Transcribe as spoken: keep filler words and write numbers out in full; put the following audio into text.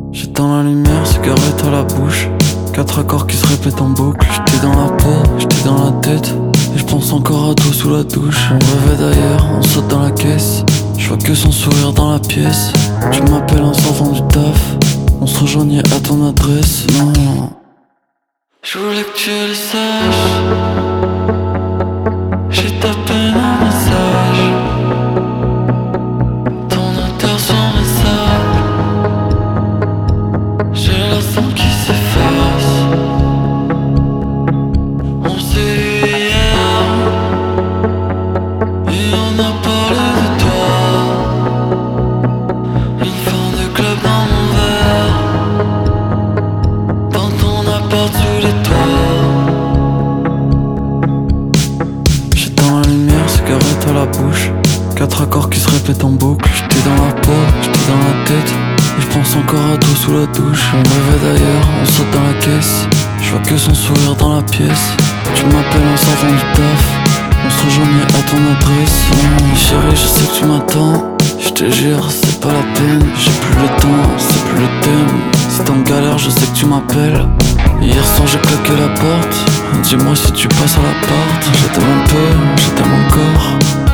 J'éteins la lumière, cigarette à la bouche. Quatre accords qui se répètent en boucle. J'étais dans la peau, j'étais dans la tête. Et je pense encore à toi sous la douche. On rêvait d'ailleurs, on saute dans la caisse. Je vois que son sourire dans la pièce. Tu m'appelles en sortant du taf. On se rejoignait à ton adresse. Non, je voulais que tu le saches. J'ai tapé un message. Ton auteur sur mes sables. J'ai la sang qui s'efface. On s'est eu hier et on a parlé de toi. Une fin de club dans mon verre. Dans ton appart sous les toits. J'éteins la lumière, cigarette à la bouche. Quatre accords qui se répètent en boucle. J'étais dans la peau, j'étais dans la tête. Et je pense encore à toi sous la douche. On rêvait d'ailleurs, on saute dans la caisse. Je vois que son sourire dans la pièce. Tu m'appelles en sortant du taf. On se rejoignait à ton adresse. Mmh, chérie, je sais que tu m'attends. Je te jure, c'est pas la peine. J'ai plus le temps, c'est plus le thème. Si t'es en galère, je sais que tu m'appelles. Hier soir j'ai claqué la porte. Dis-moi si tu passes à l'appart. Je t'aime un peu, je t'aime encore.